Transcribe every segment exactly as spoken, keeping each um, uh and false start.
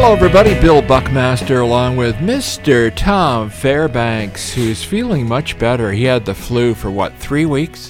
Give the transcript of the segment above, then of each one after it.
Hello, everybody. Bill Buckmaster along with Mister Tom Fairbanks, who's feeling much better. He had the flu for, what, three weeks?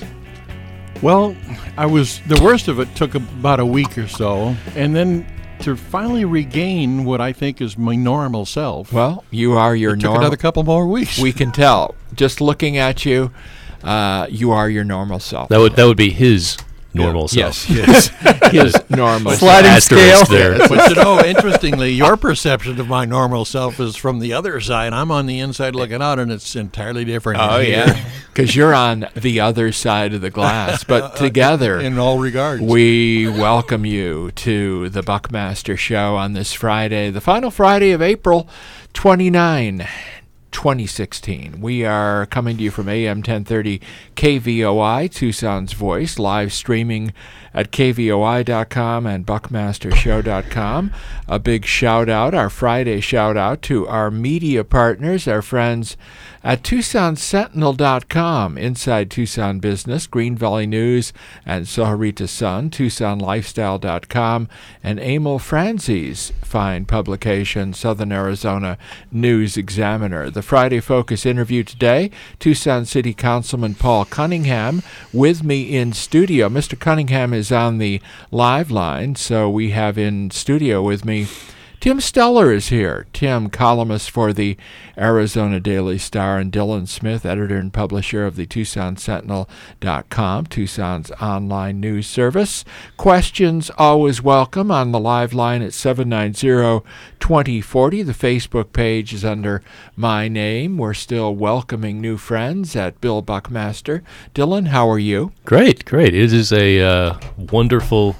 Well, I was the worst of it took about a week or so, and then to finally regain what I think is my normal self. Well, you are your it took normal. Another couple more weeks. We can tell. Just looking at you, uh, you are your normal self. That would that would be his normal yeah. self. Yes, his, his normal sliding self. scale there. But you know, interestingly, your perception of my normal self is from the other side. I'm on the inside looking out, and it's entirely different. Oh yeah, because you're on the other side of the glass. But together, in all regards, we welcome you to the Buckmaster Show on this Friday, the final Friday of April twenty-ninth, twenty sixteen. We are coming to you from A M ten thirty K V O I, Tucson's Voice, live streaming at K V O I dot com and Buckmaster Show dot com. A big shout out, our Friday shout out to our media partners, our friends at Tucson Sentinel dot com, Inside Tucson Business, Green Valley News, and Soharita Sun, Tucson Lifestyle dot com, and Emil Franzi's fine publication, Southern Arizona News Examiner. The Friday Focus interview today, Tucson City Councilman Paul Cunningham with me in studio. Mister Cunningham is on the live line, so we have in studio with me Tim Steller is here. Tim, columnist for the Arizona Daily Star, and Dylan Smith, editor and publisher of the Tucson Sentinel dot com, Tucson's online news service. Questions always welcome on the live line at seven nine zero, two zero four zero. The Facebook page is under my name. We're still welcoming new friends at Bill Buckmaster. Dylan, how are you? Great, great. It is a uh, wonderful...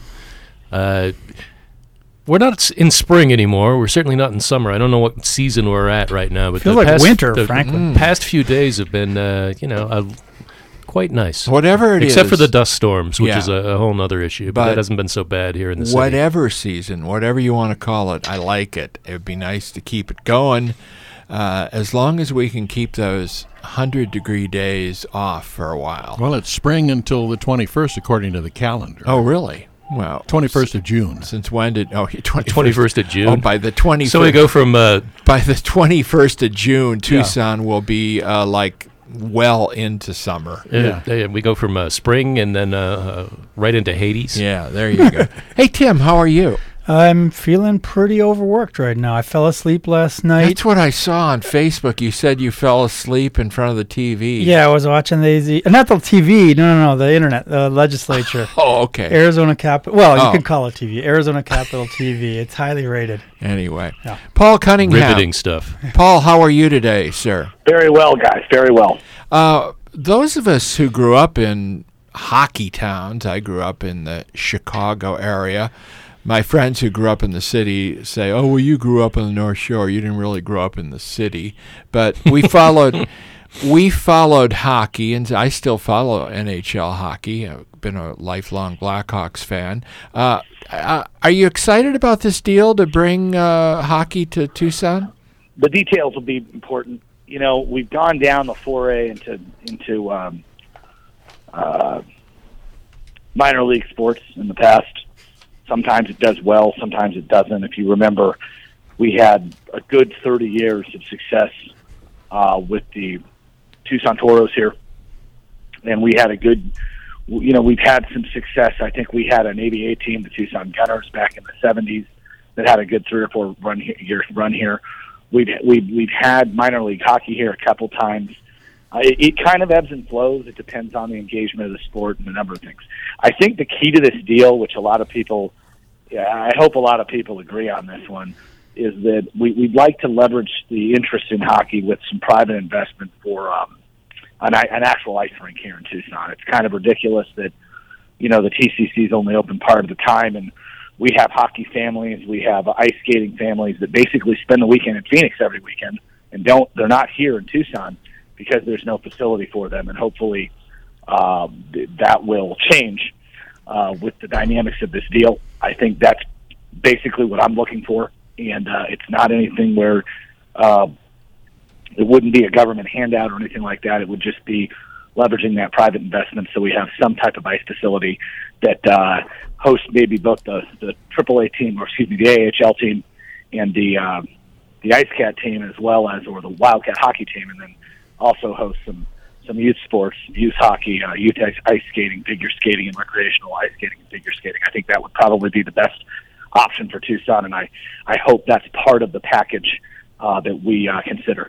Uh, We're not in spring anymore. We're certainly not in summer. I don't know what season we're at right now, but feels the like past, winter, the frankly. Mm. past few days have been, uh, you know, uh, quite nice. Whatever it Except is. for the dust storms, which Yeah. is a, a whole other issue, but, But that hasn't been so bad here in the city. Whatever season, whatever you want to call it, I like it. It would be nice to keep it going. Uh, as long as we can keep those one hundred degree days off for a while. well, it's spring until the twenty-first, according to the calendar. Oh, really? Well, twenty-first of June. Since when did oh twenty-first, twenty-first of June. Oh, by the twenty-first. So we go from uh, by the twenty-first of June, Tucson yeah. will be uh, like well into summer. Yeah, uh, we go from uh, spring and then uh, uh, right into Hades. Yeah, there you go. Hey Tim, how are you? I'm feeling pretty overworked right now. I fell asleep last night. That's what I saw on Facebook. You said you fell asleep in front of the T V. Yeah, I was watching the Z- not the T V. No, no, no, the internet, the legislature. Oh, okay. Arizona Capitol. Well, oh. you could call it T V. Arizona Capitol T V. It's highly rated. Anyway, yeah. Paul Cunningham. Riveting stuff. Paul, how are you today, sir? Very well, guys. Very well. Uh, those of us who grew up in hockey towns, I grew up in the Chicago area. My friends who grew up in the city say, oh, well, you grew up on the North Shore. You didn't really grow up in the city. But we followed we followed hockey, and I still follow N H L hockey. I've been a lifelong Blackhawks fan. Uh, uh, are you excited about this deal to bring uh, hockey to Tucson? The details will be important. You know, we've gone down the foray into, into um, uh, minor league sports in the past. Sometimes it does well, sometimes it doesn't. If you remember, we had a good thirty years of success uh, with the Tucson Toros here. And we had a good, you know, we've had some success. I think we had an A B A team, the Tucson Gunners, back in the seventies that had a good three or four run here, years run here. We've, we've, we've had minor league hockey here a couple times. Uh, it, it kind of ebbs and flows. It depends on the engagement of the sport and a number of things. I think the key to this deal, which a lot of people, yeah, I hope a lot of people agree on this one, is that we, we'd like to leverage the interest in hockey with some private investment for um, an, an actual ice rink here in Tucson. It's kind of ridiculous that, you know, the T C C is only open part of the time, and we have hockey families, we have ice skating families that basically spend the weekend in Phoenix every weekend and don't, they're not here in Tucson because there's no facility for them, and hopefully uh, that will change uh, with the dynamics of this deal. I think that's basically what I'm looking for, and uh, it's not anything where uh, it wouldn't be a government handout or anything like that. It would just be leveraging that private investment so we have some type of ice facility that uh, hosts maybe both the, the triple A team, or excuse me, the A H L team and the uh, the Ice Cat team, as well as or the Wildcat hockey team, and then also host some some youth sports, youth hockey, uh, youth ice, ice skating, figure skating, and recreational ice skating and figure skating. I think that would probably be the best option for Tucson, and I, I hope that's part of the package uh, that we uh, consider.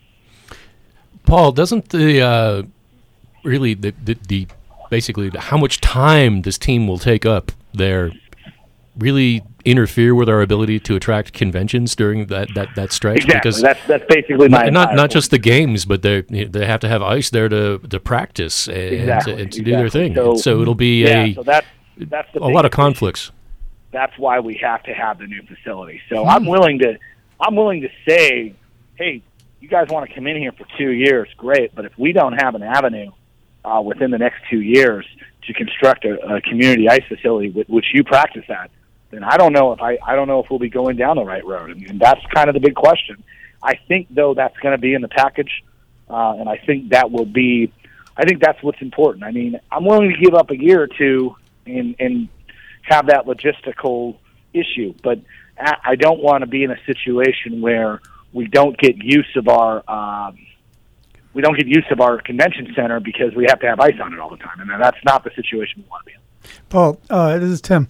Paul, doesn't the uh, really the, the the basically the, how much time this team will take up there really interfere with our ability to attract conventions during that, that, that stretch? Exactly. Because that's that's basically my not not just the point. games, but they they have to have ice there to, to practice and, Exactly. to, and to exactly. do their thing. So, so it'll be yeah, a so that's, that's the a lot of biggest conflicts. issue. That's why we have to have the new facility. So I'm willing to I'm willing to say, hey, you guys want to come in here for two years, great. But if we don't have an avenue uh, within the next two years to construct a, a community ice facility, w- which you practice at, then I don't know if I, I don't know if we'll be going down the right road. I mean, that's kind of the big question. I think though that's going to be in the package, uh, and I think that will be. I think that's what's important. I mean, I'm willing to give up a year or two and and have that logistical issue, but I, I don't want to be in a situation where we don't get use of our um, we don't get use of our convention center because we have to have ice on it all the time, and that's not the situation we want to be in. Paul, uh, this is Tim.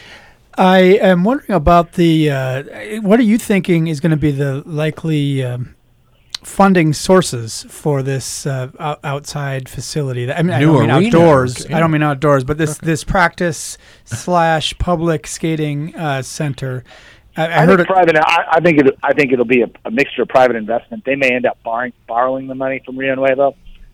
I am wondering about the, uh, what are you thinking is going to be the likely um, funding sources for this uh, out- outside facility? I mean, I New don't mean arena. outdoors. Yeah. I don't mean outdoors, but this, this practice slash public skating uh, center. I, I, I heard think it. private. I, I think it. I think it'll be a, a mixture of private investment. They may end up borrowing borrowing the money from Rio Nuevo,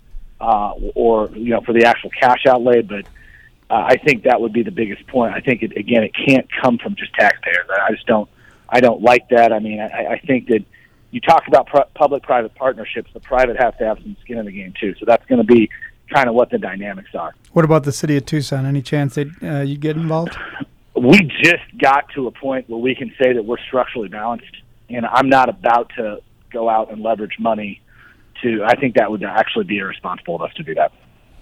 uh, or you know, for the actual cash outlay. But uh, I think that would be the biggest point. I think it again, it can't come from just taxpayers. I just don't. I don't like that. I mean, I, I think that you talk about pr- public-private partnerships. The private has to have some skin in the game too. So that's going to be kind of what the dynamics are. What about the city of Tucson? Any chance that uh, you get involved? We just got to a point where we can say that we're structurally balanced, and I'm not about to go out and leverage money to. I think that would actually be irresponsible of us to do that.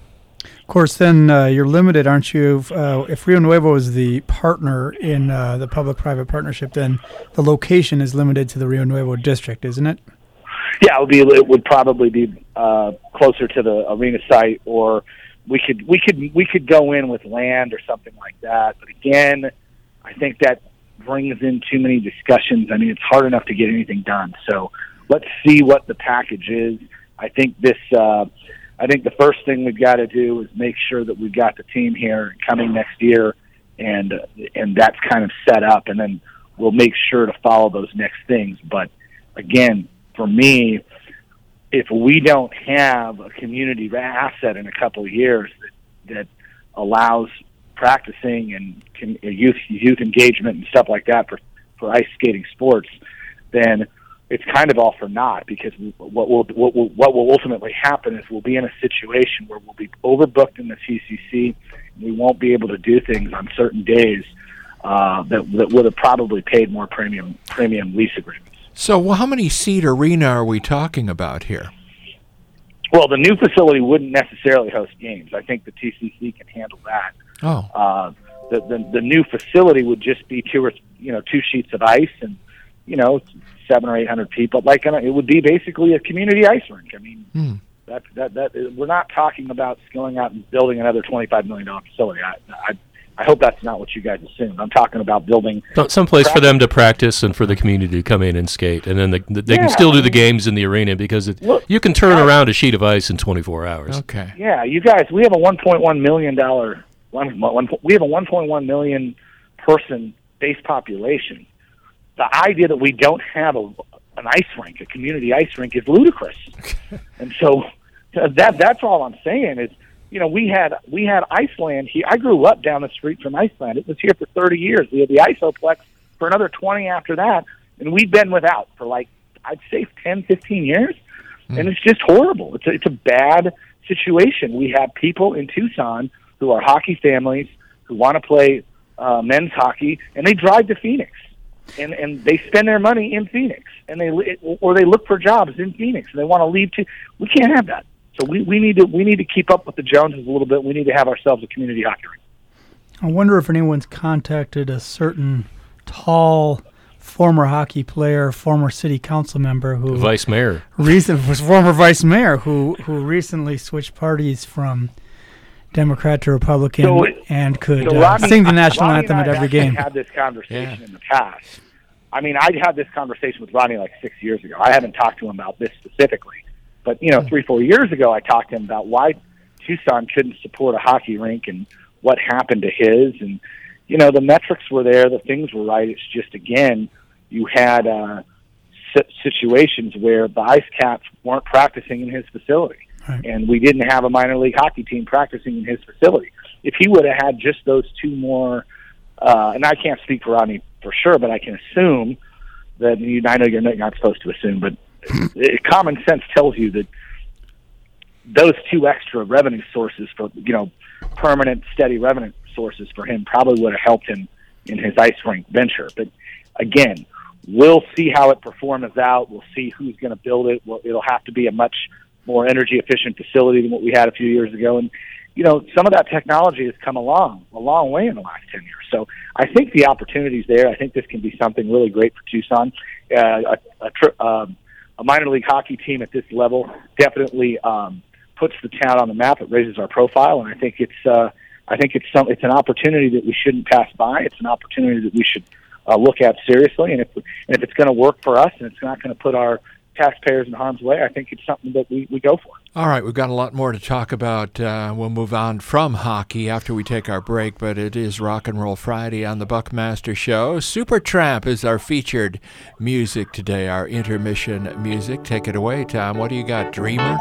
Of course, then uh, you're limited, aren't you? Uh, if Rio Nuevo is the partner in uh, the public-private partnership, then the location is limited to the Rio Nuevo district, isn't it? Yeah, it would be. It would probably be uh, closer to the arena site, or we could we could we could go in with land or something like that. But again, I think that brings in too many discussions. I mean, it's hard enough to get anything done. So let's see what the package is. I think this. Uh, I think the first thing we've got to do is make sure that we've got the team here coming next year, and uh, and that's kind of set up, and then we'll make sure to follow those next things. But again, for me, if we don't have a community asset in a couple of years that, that allows practicing and can, youth youth engagement and stuff like that for, for ice skating sports, then it's kind of all for naught, because what will what will what will ultimately happen is we'll be in a situation where we'll be overbooked in the T C C, and we won't be able to do things on certain days uh, that that would have probably paid more premium premium lease agreements. So, well, how many seat arena are we talking about here? Well, the new facility wouldn't necessarily host games. I think the T C C can handle that. Oh, Uh, the, the the new facility would just be two or you know two sheets of ice and you know seven or eight hundred people. Like it would be basically a community ice rink. I mean, hmm. that that that we're not talking about going out and building another twenty five million dollar facility. I, I I hope that's not what you guys assumed. I'm talking about building So- Someplace for them to practice and for the community to come in and skate, and then the, the, they Yeah. can still do the games in the arena, because it, Look, you can turn guys- around a sheet of ice in twenty-four hours. Okay. Yeah, you guys, we have a one point one million dollar one, one, we have a one point one million person base population. The idea that we don't have a an ice rink, a community ice rink, is ludicrous. And so uh, that that's all I'm saying is, you know, we had we had Iceland here. I grew up down the street from Iceland. It was here for thirty years. We had the Isoplex for another twenty after that, and we've been without for like I'd say ten, fifteen years. And it's just horrible. It's a, it's a bad situation. We have people in Tucson who are hockey families who want to play uh, men's hockey, and they drive to Phoenix, and and they spend their money in Phoenix, and they or they look for jobs in Phoenix, and they want to leave to. We can't have that. So we, we need to we need to keep up with the Joneses a little bit. We need to have ourselves a community hockey rink. I wonder if anyone's contacted a certain tall former hockey player, former city council member who Vice mayor. Recent was former vice mayor who who recently switched parties from Democrat to Republican So- and could So uh, Rodney- sing the national Rodney anthem and at I every actually game. Had this conversation Yeah. in the past. I mean, I had this conversation with Rodney like six years ago. I haven't talked to him about this specifically, but you know, three, four years ago, I talked to him about why Tucson couldn't support a hockey rink and what happened to his. And you know, the metrics were there, the things were right. It's just again, you had uh, situations where the Ice Cats weren't practicing in his facility. Right. And we didn't have a minor league hockey team practicing in his facility. If he would have had just those two more, uh, and I can't speak for Rodney for sure, but I can assume that, you, I know you're not, you're not supposed to assume, but it, common sense tells you that those two extra revenue sources for, you know, permanent, steady revenue sources for him probably would have helped him in his ice rink venture. But again, we'll see how it performs out. We'll see who's going to build it. Well, it'll have to be a much more energy efficient facility than what we had a few years ago. And, you know, some of that technology has come along, a long way in the last ten years. So I think the opportunity's there. I think this can be something really great for Tucson. Uh, a, a, tri- um, a minor league hockey team at this level definitely um, puts the town on the map. It raises our profile, and I think it's uh, I think it's some it's an opportunity that we shouldn't pass by. It's an opportunity that we should uh, look at seriously. And if and if it's going to work for us, and it's not going to put our taxpayers in harm's way, I think it's something that we, we go for. All right, we've got a lot more to talk about. Uh, we'll move on from hockey after we take our break, but it is Rock and Roll Friday on the Buckmaster Show. Supertramp is our featured music today, our intermission music. Take it away, Tom. What do you got, Dreamer?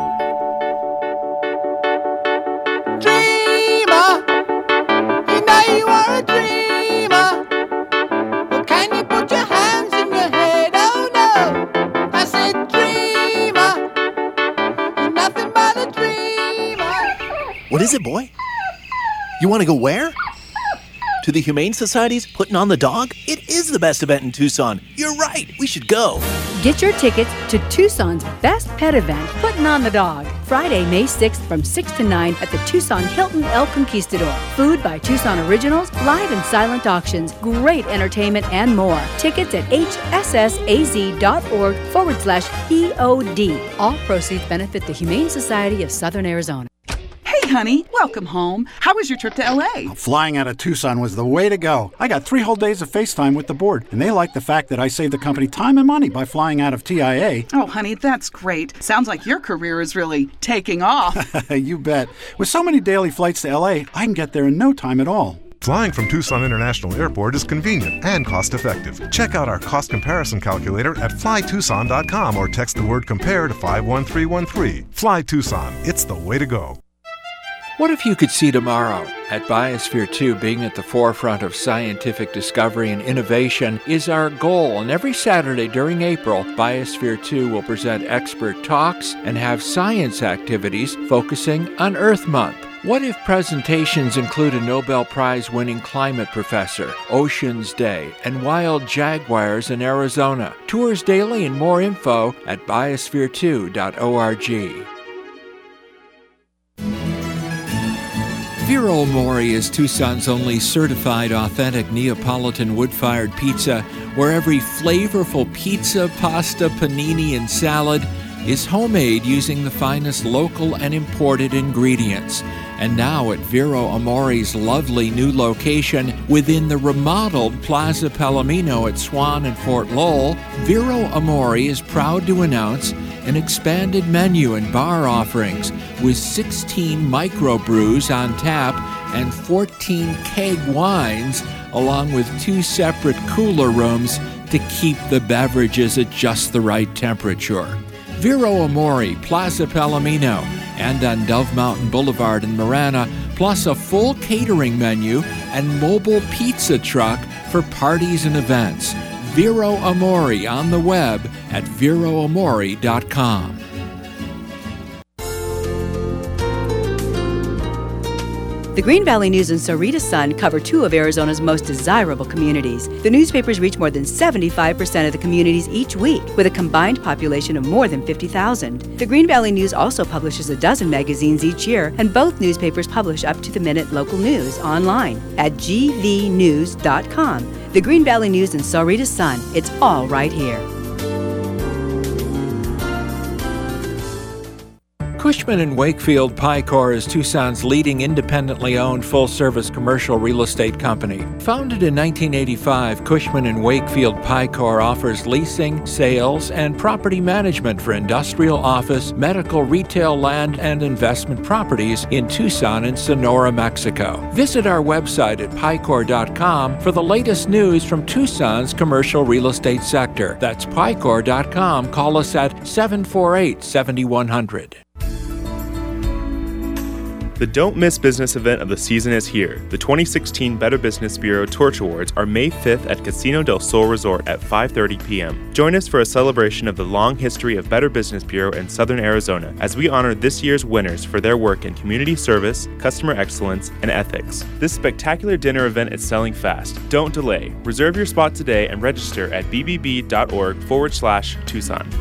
Dreamer, you know you are a dreamer. Well, can you put your hands in your head? Oh no, I said dreamer, you're nothing but a dreamer. What is it, boy? You want to go where? To the Humane Society's Putting on the Dog? It is the best event in Tucson. You're right. We should go. Get your tickets to Tucson's best pet event, Putting on the Dog, Friday, May sixth from six to nine at the Tucson Hilton El Conquistador. Food by Tucson Originals, live and silent auctions, great entertainment, and more. Tickets at hssaz.org forward slash POD. All proceeds benefit the Humane Society of Southern Arizona. Hey, honey, welcome home. How was your trip to L A? Flying out of Tucson was the way to go. I got three whole days of FaceTime with the board, and they like the fact that I saved the company time and money by flying out of T I A. Oh, honey, that's great. Sounds like your career is really taking off. You bet. With so many daily flights to L A, I can get there in no time at all. Flying from Tucson International Airport is convenient and cost-effective. Check out our cost comparison calculator at fly tucson dot com or text the word compare to five one three one three. Fly Tucson. It's the way to go. What if you could see tomorrow? At Biosphere two, being at the forefront of scientific discovery and innovation is our goal. And every Saturday during April, Biosphere two will present expert talks and have science activities focusing on Earth Month. What if presentations include a Nobel Prize-winning climate professor, Oceans Day, and wild jaguars in Arizona? Tours daily and more info at biosphere two dot org. Vero Mori is Tucson's only certified authentic Neapolitan wood-fired pizza, where every flavorful pizza, pasta, panini, and salad is homemade using the finest local and imported ingredients. And now at Vero Amori's lovely new location within the remodeled Plaza Palomino at Swan and Fort Lowell, Vero Amori is proud to announce an expanded menu and bar offerings with sixteen microbrews on tap and fourteen keg wines, along with two separate cooler rooms to keep the beverages at just the right temperature. Vero Amori, Plaza Palomino, and on Dove Mountain Boulevard in Marana, plus a full catering menu and mobile pizza truck for parties and events. Vero Amori on the web at vero amori dot com. The Green Valley News and Sarita Sun cover two of Arizona's most desirable communities. The newspapers reach more than seventy-five percent of the communities each week, with a combined population of more than fifty thousand. The Green Valley News also publishes a dozen magazines each year, and both newspapers publish up-to-the-minute local news online at g v news dot com. The Green Valley News and Sahuarita Sun. It's all right here. Cushman and Wakefield Picor is Tucson's leading independently owned full-service commercial real estate company. Founded in nineteen eighty-five, Cushman and Wakefield Picor offers leasing, sales, and property management for industrial, office, medical, retail, land, and investment properties in Tucson and Sonora, Mexico. Visit our website at picor dot com for the latest news from Tucson's commercial real estate sector. That's picor dot com. Call us at seven four eight, seven one zero zero. The Don't Miss Business event of the season is here. The twenty sixteen Better Business Bureau Torch Awards are May fifth at Casino del Sol Resort at five thirty p.m. Join us for a celebration of the long history of Better Business Bureau in Southern Arizona as we honor this year's winners for their work in community service, customer excellence, and ethics. This spectacular dinner event is selling fast. Don't delay. Reserve your spot today and register at bbb.org forward slash Tucson.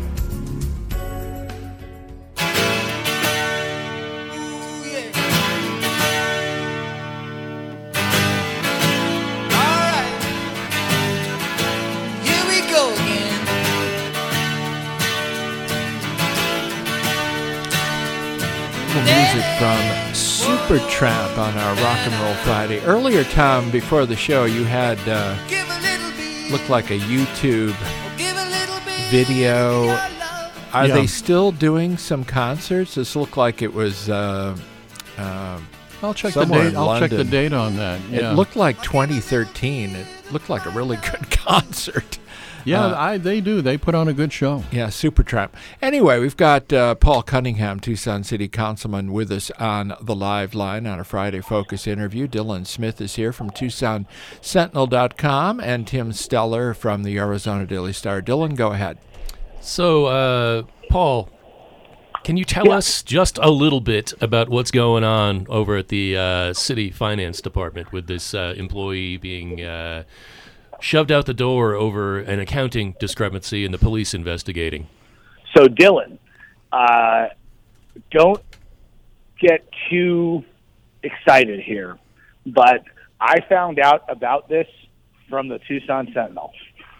Music from Supertramp on our Rock and Roll Friday. Earlier, Tom, before the show, you had uh, looked like a YouTube video. Are Yeah. they still doing some concerts? This looked like it was. Uh, uh, I'll check the somewhere date. in I'll check the London. date on that. Yeah. It looked like twenty thirteen. It looked like a really good concert. Yeah, Uh, I, they do. They put on a good show. Yeah, Supertramp. Anyway, we've got uh, Paul Cunningham, Tucson City Councilman, with us on the live line on a Friday Focus interview. Dylan Smith is here from Tucson Sentinel dot com and Tim Steller from the Arizona Daily Star. Dylan, go ahead. So, uh, Paul, can you tell us just a little bit about what's going on over at the uh, city finance department with this uh, employee being uh, shoved out the door over an accounting discrepancy and the police investigating? So, Dylan, uh, don't get too excited here, but I found out about this from the Tucson Sentinel.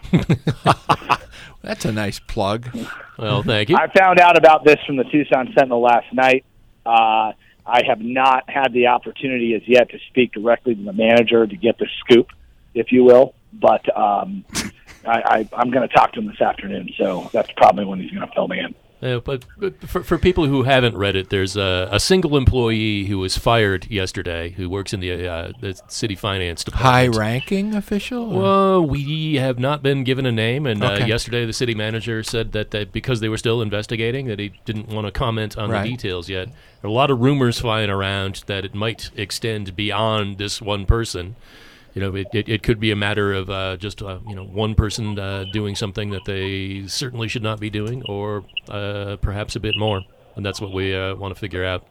That's a nice plug. Well, thank you. I found out about this from the Tucson Sentinel last night. Uh, I have not had the opportunity as yet to speak directly to the manager to get the scoop, if you will. But um, I, I, I'm going to talk to him this afternoon, so that's probably when he's going to fill me in. Uh, but, but for, for people who haven't read it, there's a, a single employee who was fired yesterday who works in the, uh, the city finance department. High-ranking official? or- Well, we have not been given a name, and uh, Okay. yesterday the city manager said that, that because they were still investigating, that he didn't want to comment on Right. the details yet. There are a lot of rumors flying around that it might extend beyond this one person. You know, it, it, it could be a matter of uh, just uh, you know one person uh, doing something that they certainly should not be doing, or uh, perhaps a bit more, and that's what we uh, want to figure out.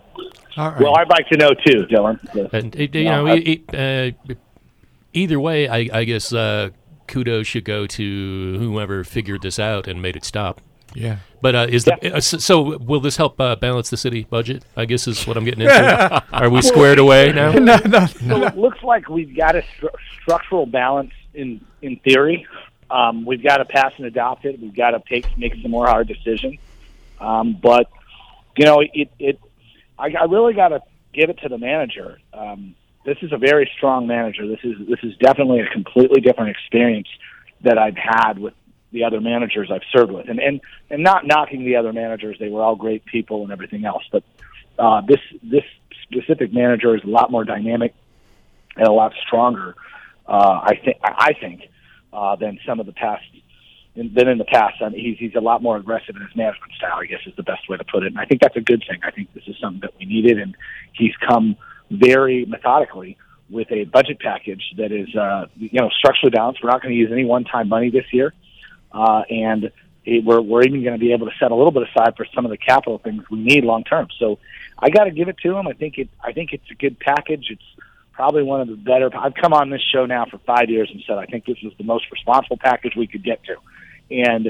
All right. Well, I'd like to know, too, Dylan. And it, you No, know, I- it, it, uh, either way, I, I guess uh, kudos should go to whoever figured this out and made it stop. Yeah. But uh, is the uh, so, so will this help uh, balance the city budget? I guess is what I'm getting into. Are we squared away now? no, no, So it looks like we've got a stru- structural balance in in theory. Um, we've got to pass and adopt it. We've got to take make some more hard decisions. Um, but you know, it it I, I really got to give it to the manager. Um, this is a very strong manager. This is this is definitely a completely different experience that I've had with the other managers I've served with, and and and not knocking the other managers. They were all great people and everything else, but uh, this this specific manager is a lot more dynamic and a lot stronger. Uh, I think I think uh, than some of the past than in the past. I mean, he's he's a lot more aggressive in his management style, I guess is the best way to put it. And I think that's a good thing. I think this is something that we needed, and he's come very methodically with a budget package that is uh, you know structurally balanced. We're not going to use any one-time money this year. Uh, and it, we're we're even going to be able to set a little bit aside for some of the capital things we need long term. So I got to give it to him. I think it I think it's a good package. It's probably one of the better. I've come on this show now for five years and said I think this is the most responsible package we could get to. And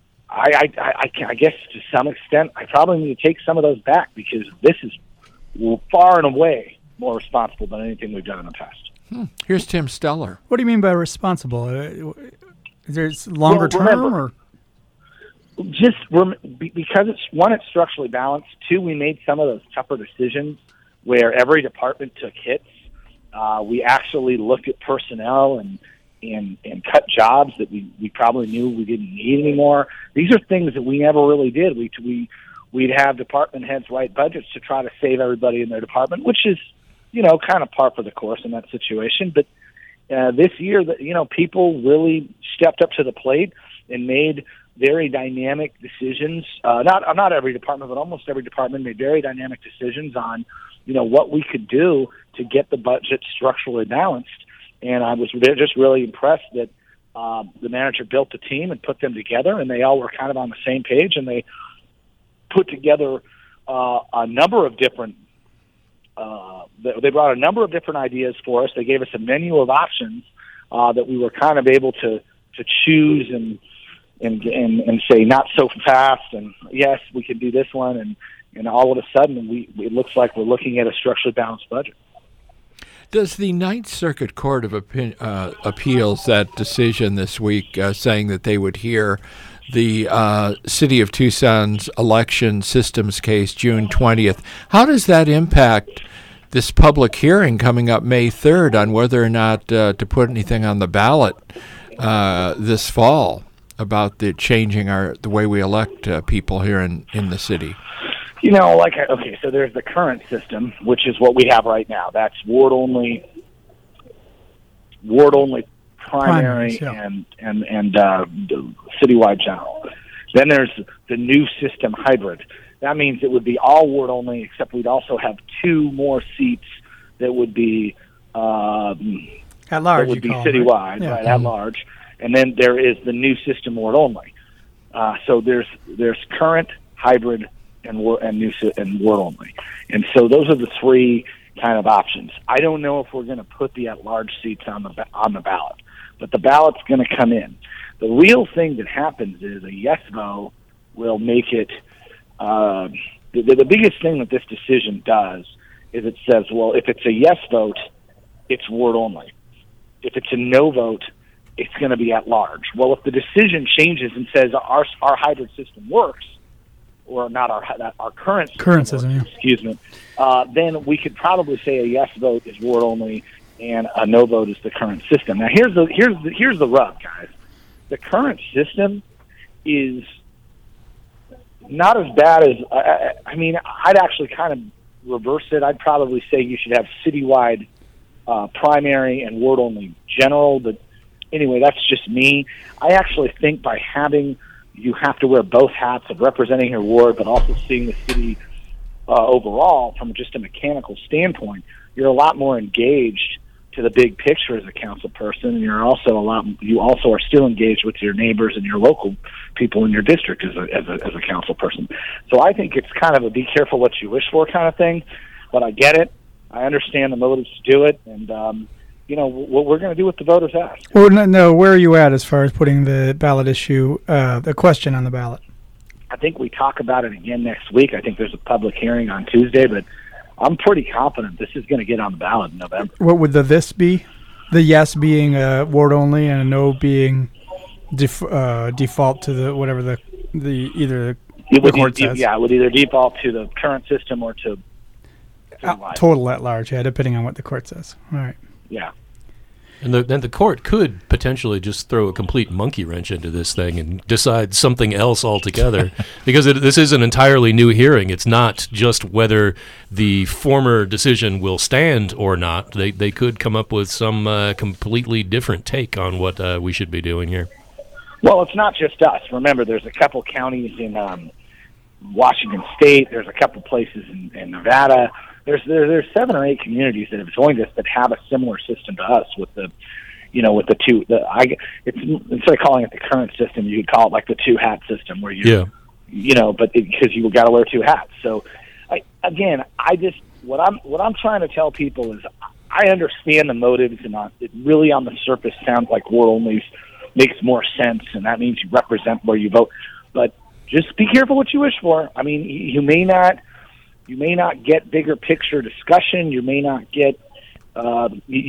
I I, I, I guess to some extent I probably need to take some of those back because this is far and away more responsible than anything we've done in the past. Hmm. Here's Tim Steller. What do you mean by responsible? Uh, is there longer Well, term remember, or? Just rem- be- because it's one, it's structurally balanced. Two, we made some of those tougher decisions where every department took hits. Uh, we actually looked at personnel and and and cut jobs that we, we probably knew we didn't need anymore. These are things that we never really did. We we we'd have department heads write budgets to try to save everybody in their department, which is, you know, kind of par for the course in that situation. But uh, this year, that you know, people really stepped up to the plate and made very dynamic decisions. Uh, not not every department, but almost every department made very dynamic decisions on, you know, what we could do to get the budget structurally balanced. And I was just really impressed that uh, the manager built the team and put them together, and they all were kind of on the same page, and they put together uh, a number of different uh, they brought a number of different ideas for us. They gave us a menu of options uh, that we were kind of able to, to choose and, and and and say not so fast, and yes, we can do this one, and, and all of a sudden we it looks like we're looking at a structurally balanced budget. Does the Ninth Circuit Court of Appe- uh, Appeals, that decision this week uh, saying that they would hear the uh, City of Tucson's election systems case June twentieth, how does that impact this public hearing coming up May third on whether or not uh, to put anything on the ballot uh, this fall about the changing our the way we elect uh, people here in, in the city? You know, like, okay, so there's the current system, which is what we have right now. That's ward-only, ward-only primary Primaries, yeah. and, and, and uh, citywide general. Then there's the new system hybrid. That means it would be all ward-only, except we'd also have two more seats that would be um, at large, that would be you call them, citywide, right? Yeah. right, at large. And then there is the new system ward-only. Uh, so there's there's current, hybrid, and war, and new and ward only, and so those are the three kind of options. I don't know if we're going to put the at-large seats on the on the ballot, but the ballot's going to come in. The real thing that happens is a yes vote will make it. Uh, the, the biggest thing that this decision does is it says, well, if it's a yes vote, it's ward only. If it's a no vote, it's going to be at large. Well, if the decision changes and says our our hybrid system works, or not our our current system, current system, yeah. excuse me, uh, then we could probably say a yes vote is ward only and a no vote is the current system. Now, here's the here's the, here's the rub, guys. The current system is not as bad as I, I mean. I'd actually kind of reverse it. I'd probably say you should have citywide uh, primary and ward only general. But anyway, that's just me. I actually think by having you have to wear both hats of representing your ward, but also seeing the city uh, overall from just a mechanical standpoint. You're a lot more engaged to the big picture as a council person, and you're also a lot. You also are still engaged with your neighbors and your local people in your district as a as a, as a council person. So I think it's kind of a be careful what you wish for kind of thing. But I get it. I understand the motives to do it, and um, you know, what we're going to do what the voters ask. Well, no, no, where are you at as far as putting the ballot issue, uh, the question on the ballot? I think we talk about it again next week. I think there's a public hearing on Tuesday, but I'm pretty confident this is going to get on the ballot in November. What would the this be? The yes being uh, ward only and a no being def- uh, default to the whatever the the either It the would court e- says. Yeah, it would either default to the current system or to Uh, total at large, yeah, depending on what the court says. All right. Yeah. And the, then the court could potentially just throw a complete monkey wrench into this thing and decide something else altogether, because it, this is an entirely new hearing. It's not just whether the former decision will stand or not. They they could come up with some uh, completely different take on what uh, we should be doing here. Well, it's not just us. Remember, there's a couple counties in um, Washington State. There's a couple places in, in Nevada. There's there, there's seven or eight communities that have joined us that have a similar system to us with the, you know, with the two. The I it's instead of calling it the current system, you could call it like the two hat system, where you, yeah. you know, but because you got to wear two hats. So, I, again, I just what I'm what I'm trying to tell people is I understand the motives, and not, it really on the surface sounds like ward only makes more sense, and that means you represent where you vote. But just be careful what you wish for. I mean, you may not. You may not get bigger picture discussion. You may not get, uh, you, you,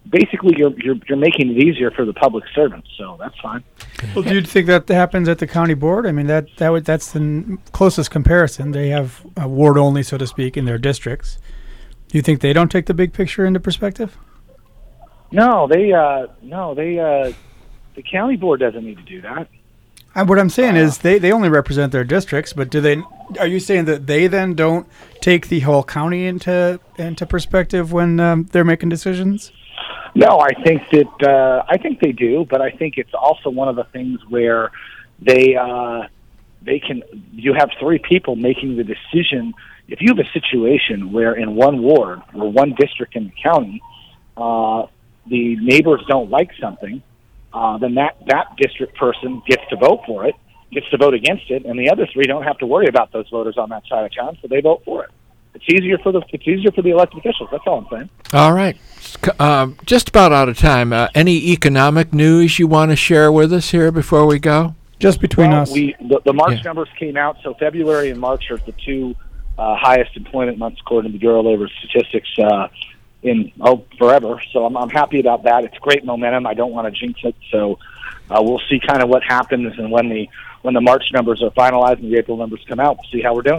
basically you're you're you're making it easier for the public servants, so that's fine. Well, do you think that happens at the county board? I mean, that that would that's the n- closest comparison. They have a ward only, so to speak, in their districts. Do you think they don't take the big picture into perspective? No, they uh, no they uh, the county board doesn't need to do that. Uh, what I'm saying uh, is they, they only represent their districts, but do they? Are you saying that they then don't take the whole county into into perspective when um, they're making decisions? No, I think that uh, I think they do, but I think it's also one of the things where they uh, they can. You have three people making the decision. If you have a situation where in one ward or one district in the county, uh, the neighbors don't like something, uh, then that, that district person gets to vote for it, gets to vote against it, and the other three don't have to worry about those voters on that side of town, so they vote for it. It's easier for the it's easier for the elected officials. That's all I'm saying. All right. Um, just about out of time. Uh, any economic news you want to share with us here before we go? Just between well, us. We, the, the March yeah. numbers came out, so February and March are the two uh, highest employment months according to the Bureau of Labor Statistics uh, in oh forever. So I'm, I'm happy about that. It's great momentum. I don't want to jinx it, so uh, we'll see kind of what happens, and when the when the March numbers are finalized and the April numbers come out, we'll see how we're doing.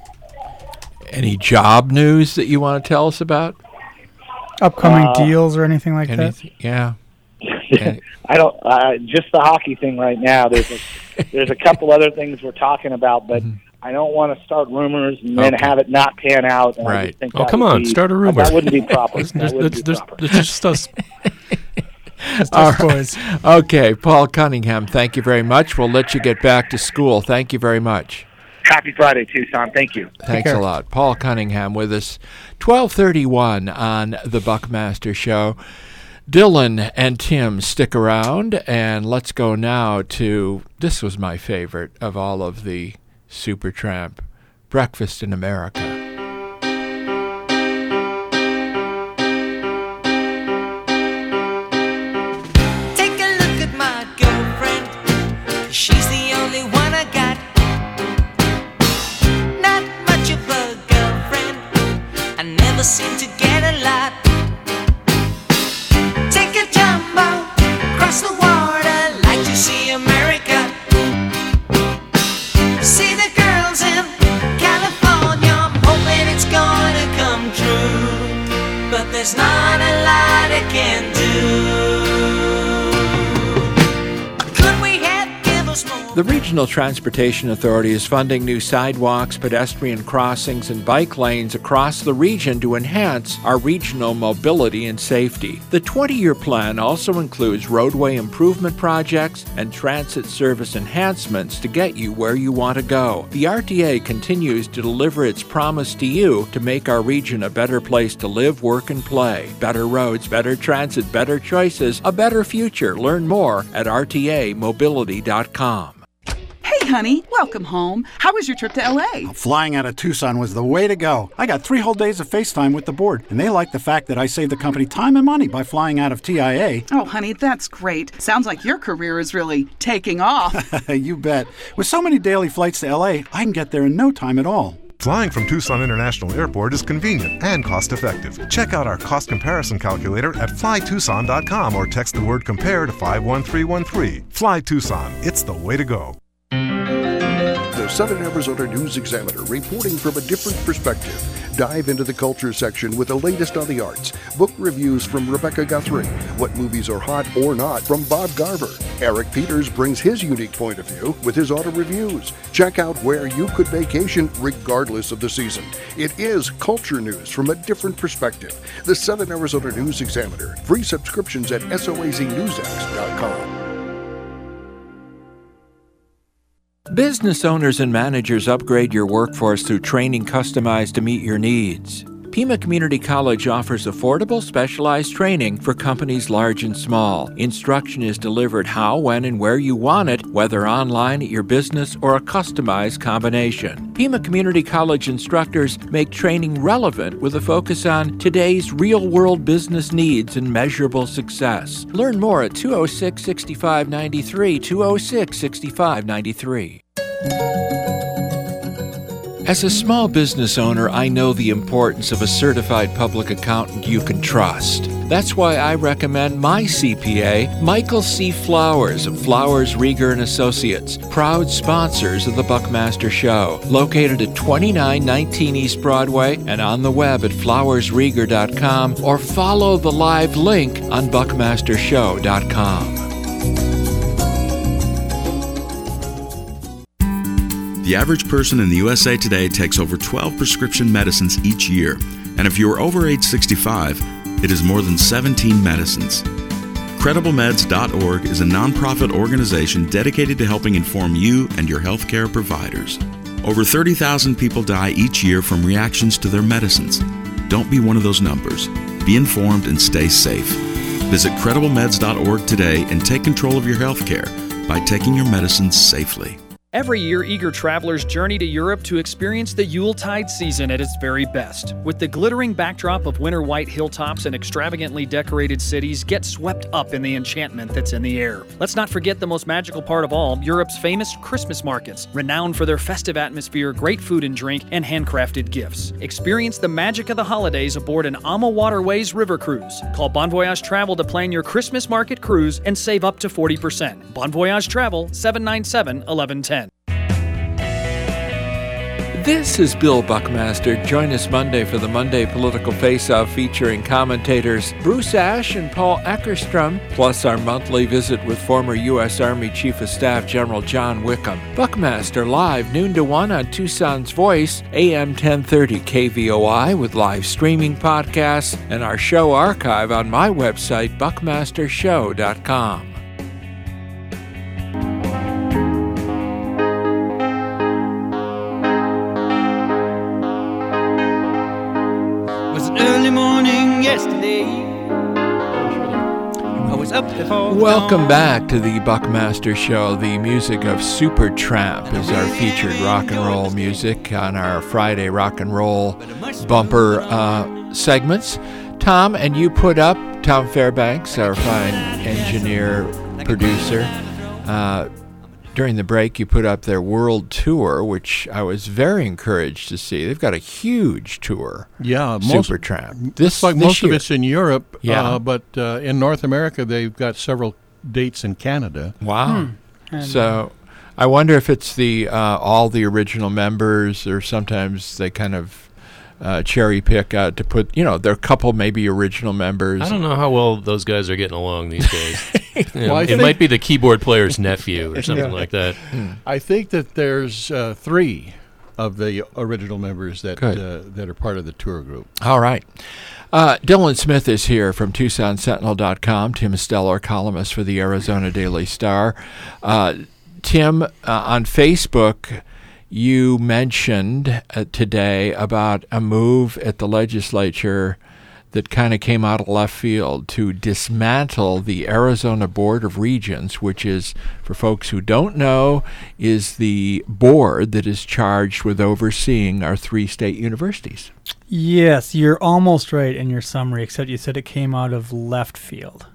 Any job news that you want to tell us about? Upcoming uh, deals or anything like anything, that? Yeah. I don't. Uh, just the hockey thing right now. There's a, there's a couple other things we're talking about, but mm-hmm. I don't want to start rumors and then okay. have it not pan out. And right. I just think oh, come on, be, start a rumor. That wouldn't be proper. There's, that there's, wouldn't be there's, proper. there's just us. All right. Okay, Paul Cunningham, thank you very much. We'll let you get back to school. Thank you very much. Happy Friday, Tucson. Thank you. Thanks a lot. Paul Cunningham with us, twelve thirty-one on The Buckmaster Show. Dylan and Tim, stick around, and let's go now to, this was my favorite of all of the Supertramp, Breakfast in America. Take a look at my girlfriend. She's the only one I got. Not much of a girlfriend. I never seem to get a lot. Take a jumbo across the water, like to see America. See the girls in California, I'm hoping it's gonna come true. But there's not a lot I can do. Could we have give us more? The Regional Transportation Authority is funding new sidewalks, pedestrian crossings, and bike lanes across the region to enhance our regional mobility and safety. The twenty-year plan also includes roadway improvement projects and transit service enhancements to get you where you want to go. The R T A continues to deliver its promise to you to make our region a better place to live, work, and play. Better roads, better transit, better choices, a better future. Learn more at R T A mobility dot com. Hey, honey, welcome home. How was your trip to L A? Flying out of Tucson was the way to go. I got three whole days of FaceTime with the board, and they like the fact that I saved the company time and money by flying out of T I A. Oh, honey, that's great. Sounds like your career is really taking off. You bet. With so many daily flights to L A, I can get there in no time at all. Flying from Tucson International Airport is convenient and cost-effective. Check out our cost comparison calculator at fly tucson dot com or text the word compare to five one three one three. Fly Tucson. It's the way to go. The Southern Arizona News Examiner, reporting from a different perspective. Dive into the culture section with the latest on the arts. Book reviews from Rebecca Guthrie. What movies are hot or not from Bob Garver. Eric Peters brings his unique point of view with his auto reviews. Check out where you could vacation regardless of the season. It is culture news from a different perspective. The Southern Arizona News Examiner. Free subscriptions at S O A Z news x dot com. Business owners and managers upgrade your workforce through training customized to meet your needs. Pima Community College offers affordable, specialized training for companies large and small. Instruction is delivered how, when, and where you want it, whether online at your business or a customized combination. Pima Community College instructors make training relevant with a focus on today's real-world business needs and measurable success. Learn more at two oh six, six five nine three, two oh six, six five nine three. As a small business owner, I know the importance of a certified public accountant you can trust. That's why I recommend my C P A, Michael C. Flowers of Flowers, Rieger and Associates, proud sponsors of the Buckmaster Show, located at twenty-nine nineteen East Broadway and on the web at flowers rieger dot com, or follow the live link on buckmaster show dot com. The average person in the U S A today takes over twelve prescription medicines each year, and if you are over age sixty-five, it is more than seventeen medicines. credible meds dot org is a nonprofit organization dedicated to helping inform you and your healthcare providers. Over thirty thousand people die each year from reactions to their medicines. Don't be one of those numbers. Be informed and stay safe. Visit credible meds dot org today and take control of your healthcare by taking your medicines safely. Every year, eager travelers journey to Europe to experience the Yuletide season at its very best. With the glittering backdrop of winter white hilltops and extravagantly decorated cities, get swept up in the enchantment that's in the air. Let's not forget the most magical part of all, Europe's famous Christmas markets, renowned for their festive atmosphere, great food and drink, and handcrafted gifts. Experience the magic of the holidays aboard an Ama Waterways river cruise. Call Bon Voyage Travel to plan your Christmas market cruise and save up to forty percent. Bon Voyage Travel, seven nine seven, one one one zero. This is Bill Buckmaster. Join us Monday for the Monday Political Face-Off featuring commentators Bruce Ash and Paul Eckerstrom, plus our monthly visit with former U S Army Chief of Staff General John Wickham. Buckmaster live noon to one on Tucson's Voice, A M ten thirty K V O I, with live streaming podcasts and our show archive on my website, buckmaster show dot com. Early morning yesterday, I was up before Welcome back to the Buckmaster Show. The music of Supertramp is our featured rock and roll music on our Friday rock and roll bumper uh, segments. Tom, and you put up, Tom Fairbanks, our fine engineer, producer, uh, during the break, you put up their world tour, which I was very encouraged to see. They've got a huge tour. Yeah, most, Supertramp. This like this most year. of it's in Europe. Yeah. uh, but uh, in North America, they've got several dates in Canada. Wow. Hmm. So I wonder if it's the uh, all the original members, or sometimes they kind of uh, cherry pick out to put, you know, there are a couple maybe original members. I don't know how well those guys are getting along these days. You know, Well, I it think- might be the keyboard player's nephew or something Yeah. like that. I think that there's uh, three of the original members that Good. uh, that are part of the tour group. All right. Uh, Dylan Smith is here from Tucson Sentinel dot com. Tim Stellar, columnist for the Arizona Daily Star. Uh, Tim, uh, on Facebook, you mentioned uh, today about a move at the legislature that kind of came out of left field to dismantle the Arizona Board of Regents, which is, for folks who don't know, is the board that is charged with overseeing our three state universities. Yes, you're almost right in your summary, except you said it came out of left field.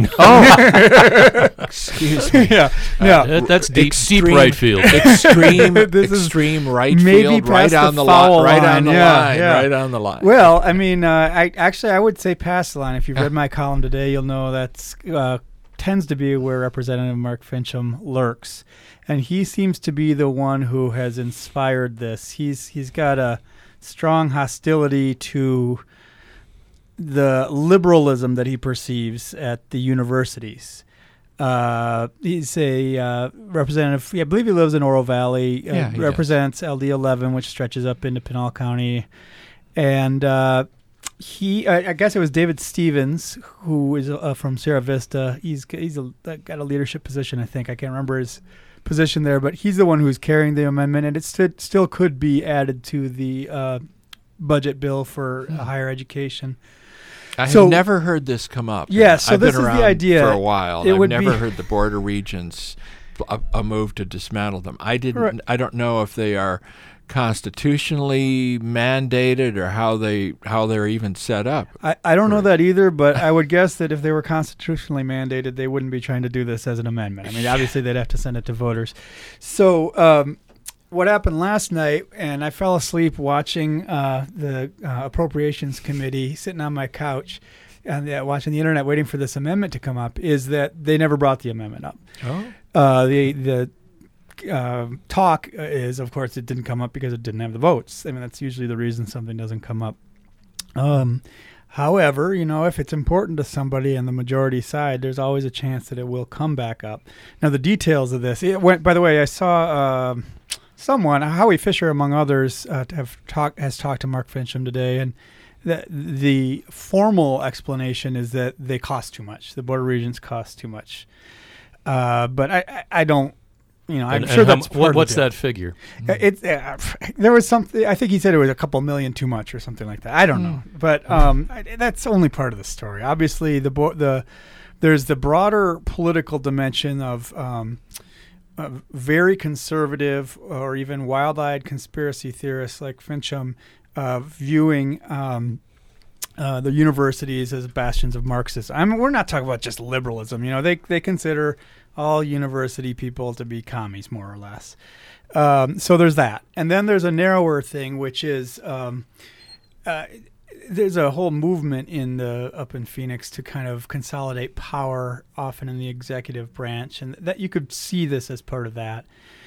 Oh, excuse me. Yeah, Uh, that- that's deep- deep right field. Extreme, This is extreme right maybe field, right past the on the foul line, right line, on the yeah, line, yeah. right on the line. Well, I mean, uh, I actually I would say past the line. If you've read my column today, you'll know that's uh, tends to be where Representative Mark Fincham lurks, and he seems to be the one who has inspired this. He's he's got a strong hostility to the liberalism that he perceives at the universities. Uh, he's a uh, representative. I believe he lives in Oro Valley. Uh, Yeah, he represents L D eleven, which stretches up into Pinal County, and uh, he. I, I guess it was David Stevens, who is uh, from Sierra Vista. He's he's a, got a leadership position. I think I can't remember his position there, but he's the one who's carrying the amendment, and it st- still could be added to the uh, budget bill for uh, higher education. I So- have never heard this come up. Yeah, so I've this been is the around idea. for a while. It I've would never be- heard the Board of Regents a, a move to dismantle them. I didn't. Right. I don't know if they are constitutionally mandated or how they how they're even set up. I, I don't know that either, but I would guess that if they were constitutionally mandated, they wouldn't be trying to do this as an amendment. I mean, obviously, they'd have to send it to voters. So um, what happened last night, and I fell asleep watching uh, the uh, Appropriations Committee, sitting on my couch, and yeah, watching the internet, waiting for this amendment to come up, is that they never brought the amendment up. Oh. Uh, the the uh, talk is, of course, it didn't come up because it didn't have the votes. I mean, that's usually the reason something doesn't come up. Um, however, you know, if it's important to somebody on the majority side, there's always a chance that it will come back up. Now, the details of this, it went, by the way, I saw uh, someone, Howie Fisher, among others, uh, have talk, has talked to Mark Fincham today, and the, the formal explanation is that they cost too much. The Board of Regents cost too much. Uh, but I, I, I don't, you know, I'm and, sure and that's how, what, what's it. that figure? Uh, It's uh, there was something. I think he said it was a couple million too much or something like that. I don't know, but um, I, that's only part of the story. Obviously, the bo- the there's the broader political dimension of um, uh, very conservative or even wild-eyed conspiracy theorists like Fincham uh, viewing. Um, Uh, the universities as bastions of Marxism. I mean, we're not talking about just liberalism. You know, they they consider all university people to be commies, more or less. Um, so there's that, and then there's a narrower thing, which is um, uh, there's a whole movement in the up in Phoenix to kind of consolidate power, often in the executive branch, and that you could see this as part of that.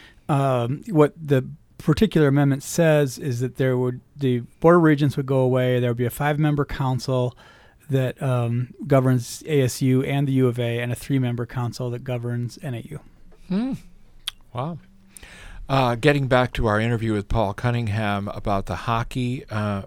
Um, what the particular amendment says is that there would the Board of Regents would go away. There would be a five-member council that um, governs A S U and the U of A, and a three-member council that governs N A U. Hmm. Wow. Uh, getting back to our interview with Paul Cunningham about the hockey uh,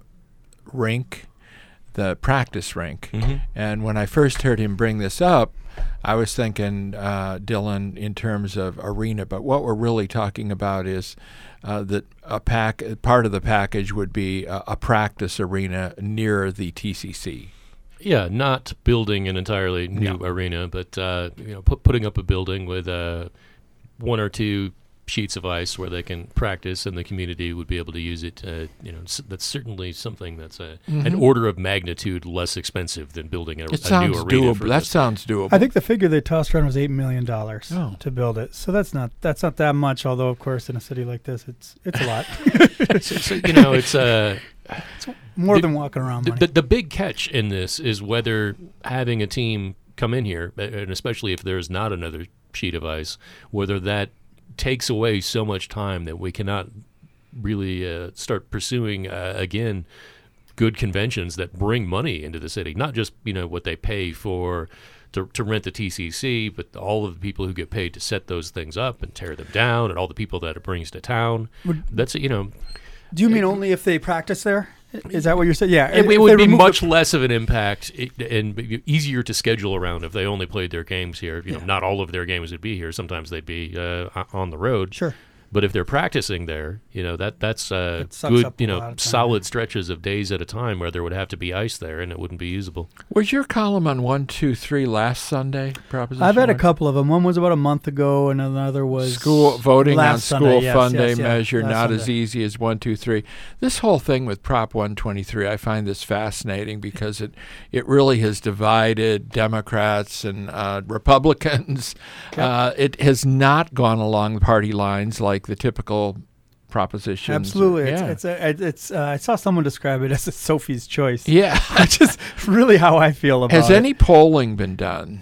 rink, the practice rink, Mm-hmm. and when I first heard him bring this up, I was thinking, uh, Dylan, in terms of arena, but what we're really talking about is uh, that a pack part of the package would be a, a practice arena near the T C C. Yeah, not building an entirely new No. arena, but uh, you know, put, putting up a building with uh, one or two sheets of ice where they can practice, and the community would be able to use it. Uh, you know, s- that's certainly something that's a, Mhm. an order of magnitude less expensive than building a, It a sounds new arena. doable. For That this. sounds doable. I think the figure they tossed around was eight million dollars Oh. to build it. So that's not that's not that much. Although, of course, in a city like this, it's it's a lot. so, so, you know, it's uh, more the- than walking around The, money. the, the big catch in this is whether having a team come in here, and especially if there's not another sheet of ice, whether that takes away so much time that we cannot really uh, start pursuing uh, again good conventions that bring money into the city, not just you know what they pay for to, to rent the T C C, but all of the people who get paid to set those things up and tear them down, and all the people that it brings to town. Would- That's you know. Do you mean only if they practice there? Is that what you're saying? Yeah, It, if it they would be remove much the- less of an impact i- and be easier to schedule around if they only played their games here. You know, Yeah. not all of their games would be here. Sometimes they'd be uh, o- on the road. Sure. But if they're practicing there, you know that that's uh, It sucks good. up You a lot know, of time, solid stretches of days at a time where there would have to be ice there and it wouldn't be usable. Was your column on one, two, three last Sunday? Proposition I've had a one? couple of them. One was about a month ago, and another was School voting last on school Sunday. Yes, fund yes, day yeah, measure, last not as Sunday. easy as one, two, three. This whole thing with Prop one twenty-three, I find this fascinating because it, it really has divided Democrats and uh, Republicans. Yep. Uh, it has not gone along party lines like the typical propositions. Absolutely, Yeah. it's, it's, a, it's uh, I saw someone describe it as a Sophie's choice. Yeah. which is really how I feel about Has it. any polling been done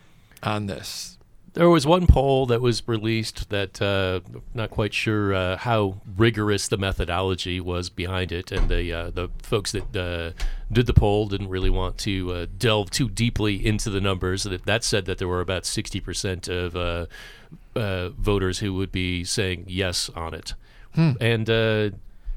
on this? There was one poll that was released that uh, not quite sure uh, how rigorous the methodology was behind it, and the uh, the folks that uh, did the poll didn't really want to uh, delve too deeply into the numbers. That, that said that there were about sixty percent of uh, uh, voters who would be saying yes on it, Hmm. and. Uh,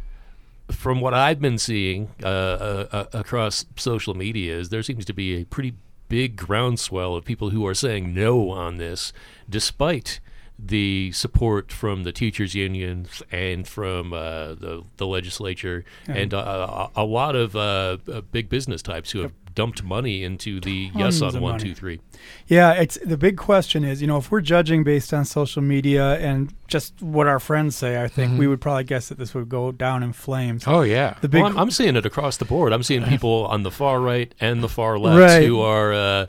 from what I've been seeing uh, uh, uh, across social media, is there seems to be a pretty big groundswell of people who are saying no on this, despite the support from the teachers' unions and from uh, the the legislature, Yeah. and uh, a, a lot of uh, uh, big business types who have dumped money into the yes Tons on of one, money. two, three. Yeah, it's the big question is, you know, if we're judging based on social media and just what our friends say, I think Mhm. we would probably guess that this would go down in flames. Oh, yeah. The big Well, I'm, I'm seeing it across the board. I'm seeing people on the far right and the far left Right. who are uh,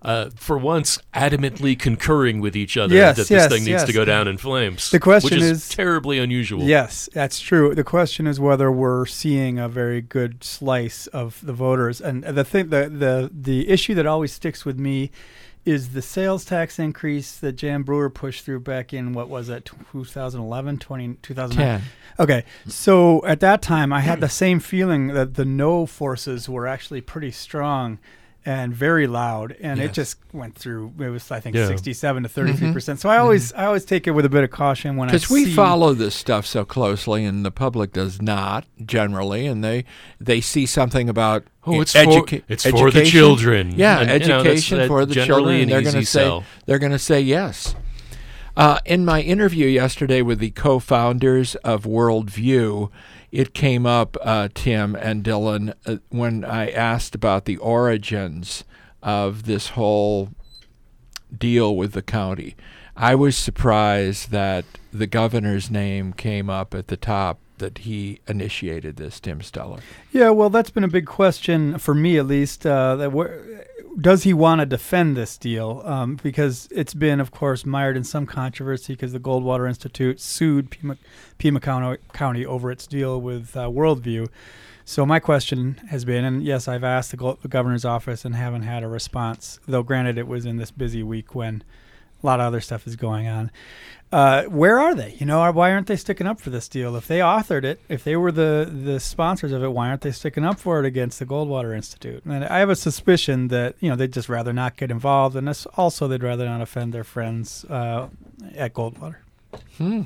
uh, for once, adamantly concurring with each other Yes, that yes, this thing needs yes. to go down in flames. The question which is, is- terribly unusual. Yes, that's true. The question is whether we're seeing a very good slice of the voters. And the thing, the the the issue that always sticks with me is the sales tax increase that Jan Brewer pushed through back in, what was that, twenty eleven, twenty, two thousand nine? ten. Okay, so at that time, I had the same feeling that the no forces were actually pretty strong and very loud, and Yes. it just went through. It was, I think, Yeah. sixty-seven to thirty-three percent. So I always, I always take it with a bit of caution when I Because we see- follow this stuff so closely, and the public does not generally, and they they see something about Oh, it's educa- for- it's for the children. Yeah, And, you know, that's- education that's for the generally children. an And they're easy going to say sell. they're going to say yes. Uh, in my interview yesterday with the co-founders of Worldview, it came up, uh, Tim and Dylan, uh, when I asked about the origins of this whole deal with the county. I was surprised that the governor's name came up at the top, that he initiated this, Tim Steller. Yeah, well, that's been a big question for me, at least. Uh, that where, does he want to defend this deal? Um, because it's been, of course, mired in some controversy because the Goldwater Institute sued Pima, Pima County, County over its deal with uh, Worldview. So my question has been, and yes, I've asked the, go- the governor's office and haven't had a response, though granted it was in this busy week when a lot of other stuff is going on. Uh, where are they? You know, why aren't they sticking up for this deal? If they authored it, if they were the, the sponsors of it, why aren't they sticking up for it against the Goldwater Institute? And I have a suspicion that, you know, they'd just rather not get involved, and this, also they'd rather not offend their friends uh, at Goldwater. Hmm.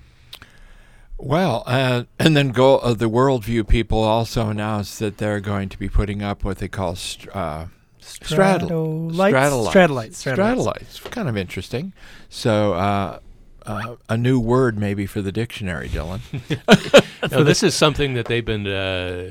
Well, uh, and then go, uh, the Worldview people also announced that they're going to be putting up what they call str- uh, straddle, Stratolites? stratolites. Stratolites, stratolites. Stratolites. Kind of interesting. So uh, uh, a new word maybe for the dictionary, Dylan. Now, this is something that they've been uh,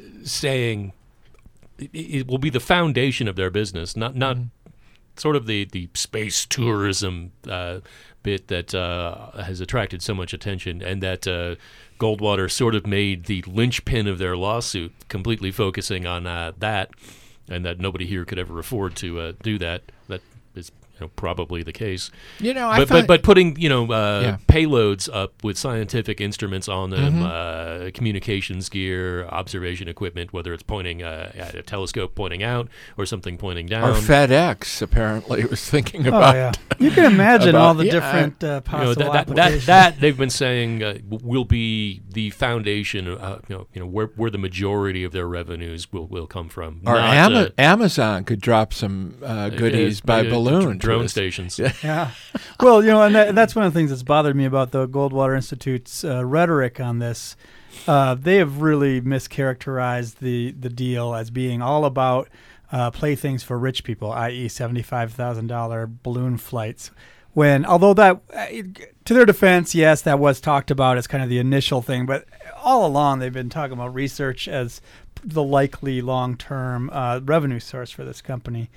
saying it, it will be the foundation of their business, not not sort of the, the space tourism uh, bit that uh, has attracted so much attention, and that uh, Goldwater sort of made the linchpin of their lawsuit, completely focusing on uh, that, and that nobody here could ever afford to uh, do that. That is, you know, probably the case. You know, I but, find- but but putting you know uh, Yeah. payloads up with scientific instruments on them, Mhm. uh, communications gear, observation equipment, whether it's pointing uh, at a telescope pointing out or something pointing down. Or FedEx apparently was thinking Oh, about. yeah. You can imagine about- all the yeah, different uh, You know, possible that, that, that, applications. that they've been saying uh, w- will be the foundation. Uh, you know, you know where where the majority of their revenues will, will come from. Or Not, Ama- uh, Amazon could drop some uh, goodies by uh, uh, balloon. drone to us. stations. Yeah. Well, you know, and that, that's one of the things that's bothered me about the Goldwater Institute's uh, rhetoric on this. Uh, they have really mischaracterized the, the deal as being all about uh, playthings for rich people, that is seventy-five thousand dollars balloon flights. When, although that, uh, to their defense, yes, that was talked about as kind of the initial thing, but all along they've been talking about research as the likely long-term uh, revenue source for this company.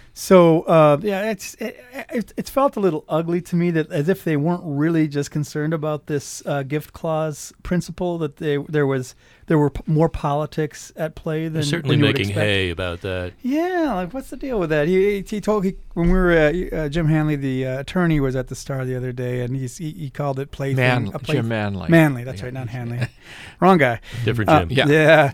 So uh, yeah, it's it, it, it's felt a little ugly to me, that as if they weren't really just concerned about this uh, gift clause principle, that they there was there were p- more politics at play than They're certainly than you would making expect. hay about that. Yeah, like what's the deal with that? He he told he when we were uh, uh, Jim Hanley, the uh, attorney, was at the Star the other day, and he's, he he called it plaything. Man- a play- Jim Manley. Manley, that's Yeah. right, not Hanley. Wrong guy. Different Uh, Jim. Yeah.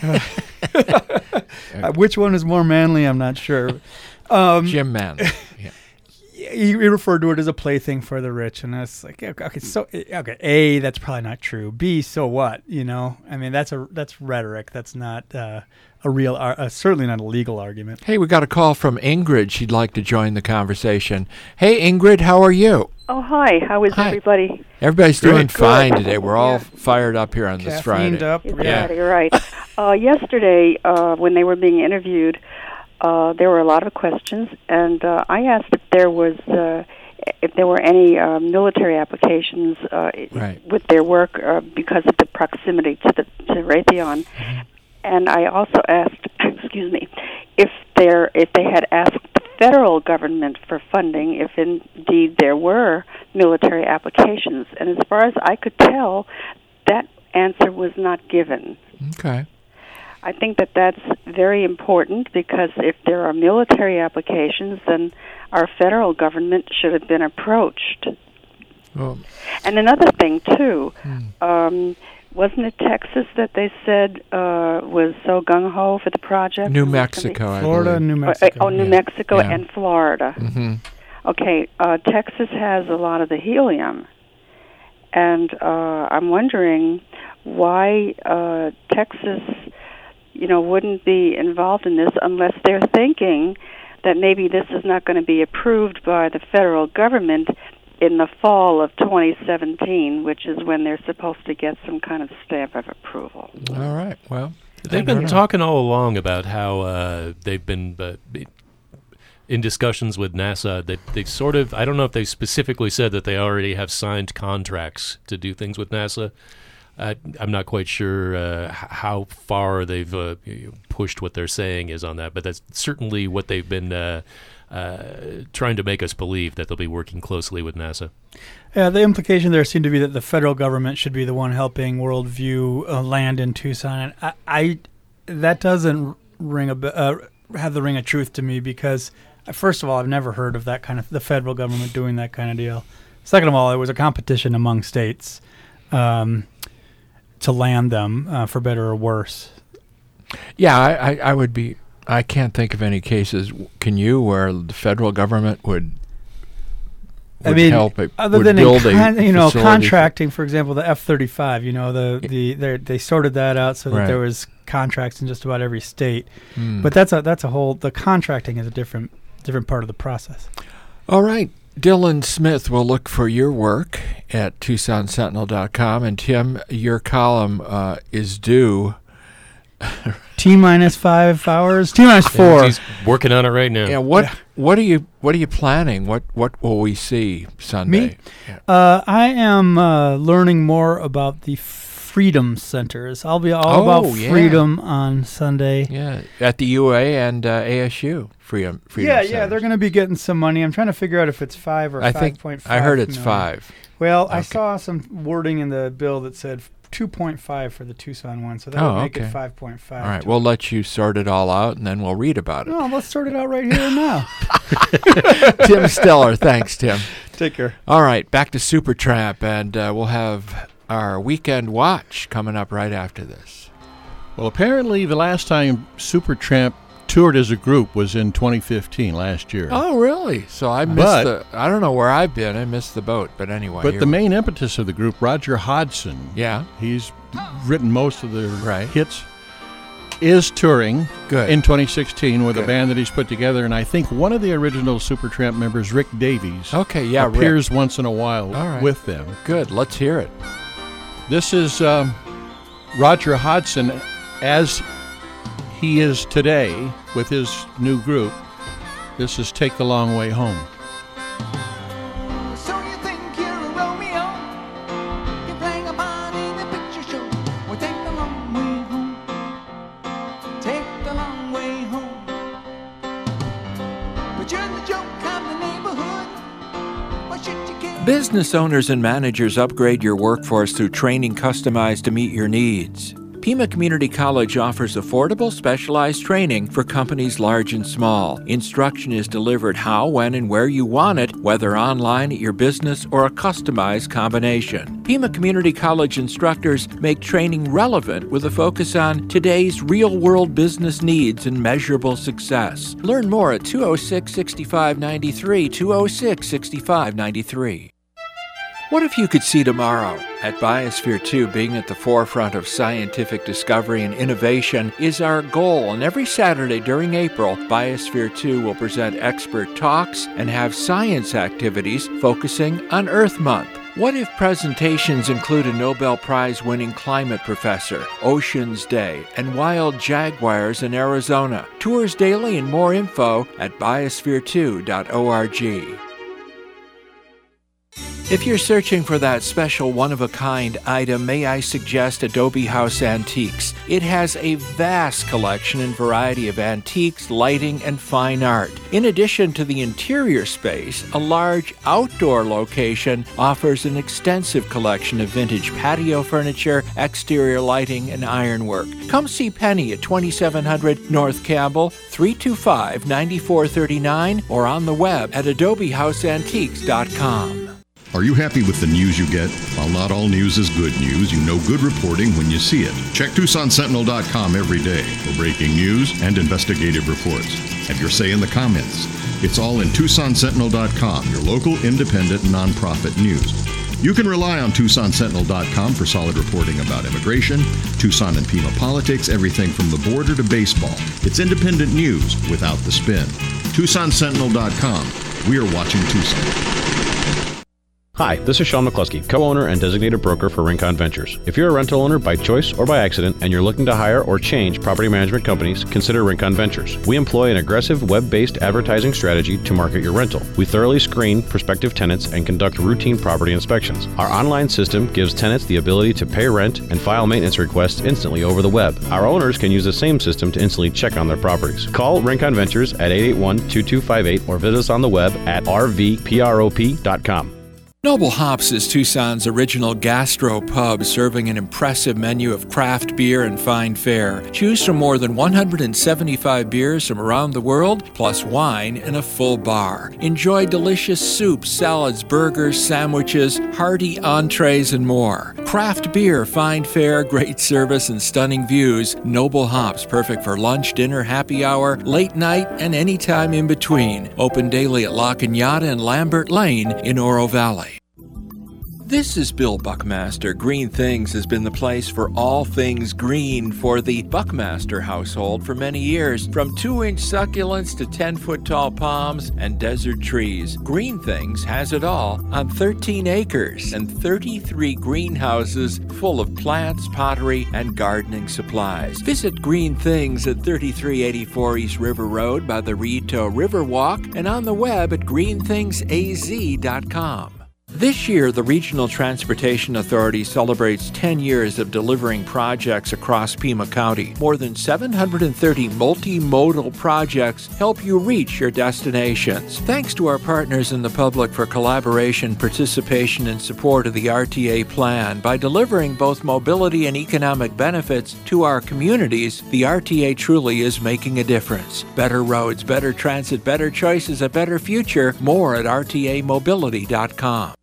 Uh, which one is more manly? I'm not sure. Um, Jim Manley. Yeah. he, he referred to it as a plaything for the rich, and it's like, okay, okay, so okay, A, that's probably not true. B, so what? You know, I mean, that's a that's rhetoric. That's not uh, a real, ar- uh, certainly not a legal argument. Hey, we got a call from Ingrid. She'd like to join the conversation. Hey, Ingrid, how are you? Oh, hi. How is Hi. everybody? Everybody's Good. doing Good. fine today. We're all fired up here on this Friday. Caffeined up. Is Yeah. that right? uh, yesterday, uh, when they were being interviewed, uh, there were a lot of questions, and uh, I asked if there was uh, if there were any uh, military applications uh, Right. with their work uh, because of the proximity to the to Raytheon, and I also asked, excuse me, if there if they had asked the federal government for funding, if indeed there were military applications, and as far as I could tell, that answer was not given. Okay. I think that that's very important because if there are military applications, then our federal government should have been approached. Well, and another thing, too, hmm. um, wasn't it Texas that they said uh, was so gung-ho for the project? New Mexico, I Florida, believe. New Mexico. Oh, New yeah. Mexico yeah. and Florida. Mm-hmm. Okay, uh, Texas has a lot of the helium. And uh, I'm wondering why uh, Texas, you know, wouldn't be involved in this unless they're thinking that maybe this is not going to be approved by the federal government in the fall of twenty seventeen, which is when they're supposed to get some kind of stamp of approval. All right. Well, they've been talking all along about how uh, they've been uh, in discussions with NASA. They they sort of, I don't know if they specifically said that they already have signed contracts to do things with NASA. Uh, I'm not quite sure uh, h- how far they've uh, pushed what they're saying is on that, but that's certainly what they've been uh, uh, trying to make us believe, that they'll be working closely with NASA. Yeah, the implication there seemed to be that the federal government should be the one helping Worldview uh, land in Tucson. And I, I that doesn't ring a uh, have the ring of truth to me because, uh, first of all, I've never heard of that kind of the federal government doing that kind of deal. Second of all, it was a competition among states. Um, to land them, uh, for better or worse. Yeah, I, I, I would be, I can't think of any cases, can you, where the federal government would, would I mean, help it, other would than build in con- a you know, facility contracting, for example, the F thirty-five, you know, the, the they they sorted that out so that Right. there was contracts in just about every state. Hmm. But that's a that's a whole, the contracting is a different different part of the process. All right. Dylan Smith will look for your work at Tucson Sentinel dot com. And Tim, your column uh, is due. T minus five hours. T minus four. Yeah, he's working on it right now. Yeah. What What are you What are you planning? What What will we see Sunday? Me? Uh, I am uh, learning more about the Freedom Centers. I'll be all Oh, about yeah. freedom on Sunday. Yeah, at the U A and uh, A S U. Freedom. Freedom yeah, Centers. yeah, they're going to be getting some money. I'm trying to figure out if it's five or I five think point five. I heard it's million. five. Well, I Okay. saw some wording in the bill that said two point five for the Tucson one, so that Oh, would make okay. it five point five. All right, we'll let you sort it all out, and then we'll read about it. No, let's sort it out right here and now. Tim Stellar, thanks, Tim. Take care. All right, back to Supertramp, and uh, we'll have our weekend watch coming up right after this. Well, apparently the last time Supertramp toured as a group was in twenty fifteen, last year. Oh, really? So I missed But- the. I don't know where I've been. I missed the boat, but anyway. But here the we- main impetus of the group, Roger Hodgson, Yeah. he's written most of the Right. hits, is touring Good. in twenty sixteen with Good. a band that he's put together, and I think one of the original Supertramp members, Rick Davies, Okay, yeah, Rick. appears once in a while All right. with them. Good. Let's hear it. This is um, Roger Hodgson as he is today with his new group. This is Take the Long Way Home. So you think you're a Romeo? You're playing a part in the picture show. Well, take the long way home. Take the long way home. But you're the joke of the neighborhood. Why should you care? Business owners and managers upgrade your workforce through training customized to meet your needs. Pima Community College offers affordable, specialized training for companies large and small. Instruction is delivered how, when, and where you want it, whether online at your business or a customized combination. Pima Community College instructors make training relevant with a focus on today's real-world business needs and measurable success. Learn more at two oh six, six five nine three, two oh six, six five nine three. What if you could see tomorrow? At Biosphere two, being at the forefront of scientific discovery and innovation is our goal, and every Saturday during April, Biosphere two will present expert talks and have science activities focusing on Earth Month. What if presentations include a Nobel Prize-winning climate professor, Oceans Day, and wild jaguars in Arizona? Tours daily and more info at biosphere two dot org. If you're searching for that special one-of-a-kind item, may I suggest Adobe House Antiques. It has a vast collection and variety of antiques, lighting, and fine art. In addition to the interior space, a large outdoor location offers an extensive collection of vintage patio furniture, exterior lighting, and ironwork. Come see Penny at twenty-seven hundred North Campbell, three two five, nine four three nine, or on the web at adobe house antiques dot com. Are you happy with the news you get? While not all news is good news, you know good reporting when you see it. Check Tucson Sentinel dot com every day for breaking news and investigative reports. Have your say in the comments. It's all in Tucson Sentinel dot com, your local independent nonprofit news. You can rely on Tucson Sentinel dot com for solid reporting about immigration, Tucson and Pima politics, everything from the border to baseball. It's independent news without the spin. Tucson Sentinel dot com. We're watching Tucson. Hi, this is Sean McCluskey, co-owner and designated broker for Rincon Ventures. If you're a rental owner by choice or by accident and you're looking to hire or change property management companies, consider Rincon Ventures. We employ an aggressive web-based advertising strategy to market your rental. We thoroughly screen prospective tenants and conduct routine property inspections. Our online system gives tenants the ability to pay rent and file maintenance requests instantly over the web. Our owners can use the same system to instantly check on their properties. Call Rincon Ventures at eight eight one, two two five eight or visit us on the web at r v prop dot com. Noble Hops is Tucson's original gastro pub, serving an impressive menu of craft beer and fine fare. Choose from more than one hundred seventy-five beers from around the world, plus wine and a full bar. Enjoy delicious soups, salads, burgers, sandwiches, hearty entrees, and more. Craft beer, fine fare, great service, and stunning views. Noble Hops, perfect for lunch, dinner, happy hour, late night, and any time in between. Open daily at La Cañada and Lambert Lane in Oro Valley. This is Bill Buckmaster. Green Things has been the place for all things green for the Buckmaster household for many years. From two-inch succulents to ten-foot-tall palms and desert trees, Green Things has it all on thirteen acres and thirty-three greenhouses full of plants, pottery, and gardening supplies. Visit Green Things at thirty-three eighty-four East River Road by the Rito Riverwalk and on the web at green things a z dot com. This year, the Regional Transportation Authority celebrates ten years of delivering projects across Pima County. More than seven hundred thirty multimodal projects help you reach your destinations. Thanks to our partners in the public for collaboration, participation, and support of the R T A plan. By delivering both mobility and economic benefits to our communities, the R T A truly is making a difference. Better roads, better transit, better choices, a better future. More at r t a mobility dot com.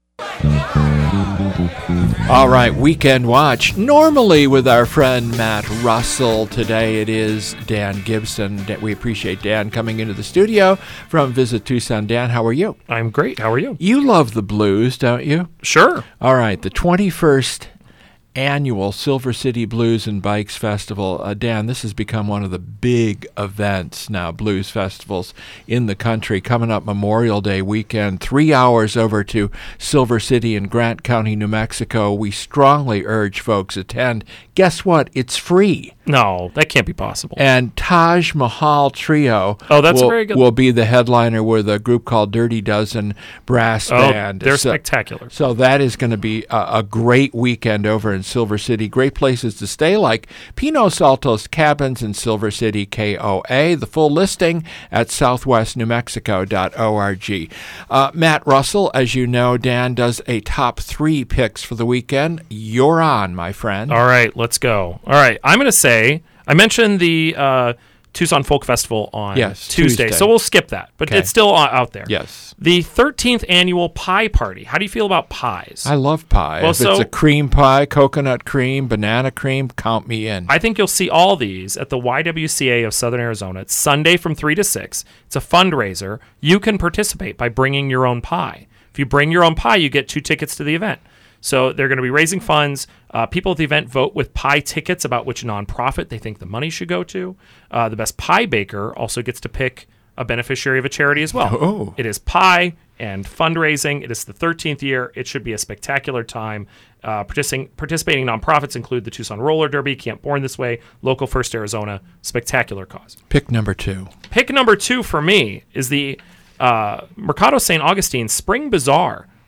All right, Weekend Watch. Normally with our friend Matt Russell. Today it is Dan Gibson. We appreciate Dan coming into the studio from Visit Tucson. Dan, how are you? I'm great. How are you? You love the blues, don't you? Sure. All right, the twenty-first annual Silver City Blues and Bikes Festival. Uh, Dan, this has become one of the big events now, blues festivals in the country. Coming up Memorial Day weekend, three hours over to Silver City in Grant County, New Mexico. We strongly urge folks attend. Guess what? It's free. No, that can't be possible. And Taj Mahal Trio oh, that's will, very good. will be the headliner with a group called Dirty Dozen Brass oh, Band. They're so, spectacular. So that is going to be a, a great weekend over in Silver City. Great places to stay like Pinos Altos Cabins in Silver City, K O A. The full listing at southwest new mexico dot org. Uh, Matt Russell, as you know, Dan does a top three picks for the weekend. You're on, my friend. All right, let's go. All right, I'm going to say, I mentioned the uh, Tucson Folk Festival on yes, Tuesday, Tuesday, so we'll skip that, but okay. It's still out there. Yes. The thirteenth annual pie party. How do you feel about pies? I love pie. Well, if so, it's a cream pie, coconut cream, banana cream, count me in. I think you'll see all these at the Y W C A of Southern Arizona. It's Sunday from three to six. It's a fundraiser. You can participate by bringing your own pie. If you bring your own pie, you get two tickets to the event. So they're going to be raising funds. Uh, people at the event vote with pie tickets about which nonprofit they think the money should go to. Uh, the best pie baker also gets to pick a beneficiary of a charity as well. Oh. It is pie and fundraising. It is the thirteenth year. It should be a spectacular time. Uh, participating, participating nonprofits include the Tucson Roller Derby, Camp Born This Way, Local First Arizona. Spectacular cause. Pick number two. Pick number two for me is the uh, Mercado Saint Augustine Spring Bazaar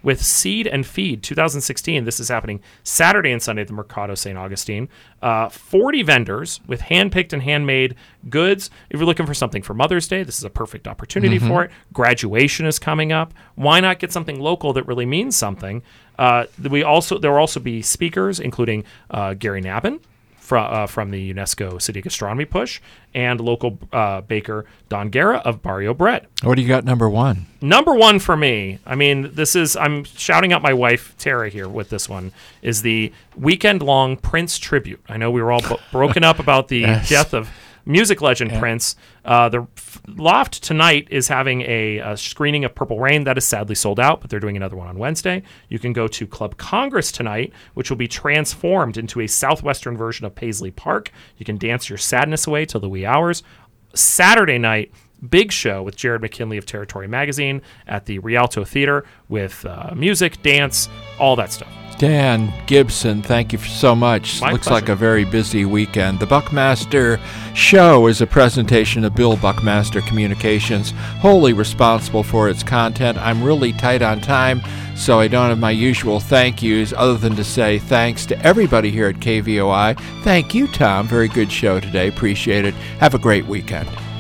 with Seed and Feed twenty sixteen. This is happening Saturday and Sunday at the Mercado Saint Augustine. Uh, forty vendors with hand-picked and handmade goods. If you're looking for something for Mother's Day, this is a perfect opportunity Mhm. for it. Graduation is coming up. Why not get something local that really means something? Uh, we also There will also be speakers, including uh, Gary Nabin, From, uh, from the UNESCO City Gastronomy Push, and local uh, baker Don Guerra of Barrio Bread. What do you got number one? Number one for me, I mean, this is, I'm shouting out my wife, Tara, here with this one, is the weekend-long Prince tribute. I know we were all bo- broken up about the Yes. death of music legend Yeah. Prince. Uh, the F- Loft tonight is having a, a screening of Purple Rain that is sadly sold out, but they're doing another one on Wednesday. You can go to Club Congress tonight, which will be transformed into a southwestern version of Paisley Park. You can dance your sadness away till the wee hours. Saturday night, big show with Jared McKinley of Territory Magazine at the Rialto Theater with uh, music, dance, all that stuff. Dan Gibson, thank you so much. My Looks pleasure. like a very busy weekend. The Buckmaster Show is a presentation of Bill Buckmaster Communications, wholly responsible for its content. I'm really tight on time, so I don't have my usual thank yous other than to say thanks to everybody here at K V O I. Thank you, Tom. Very good show today. Appreciate it. Have a great weekend.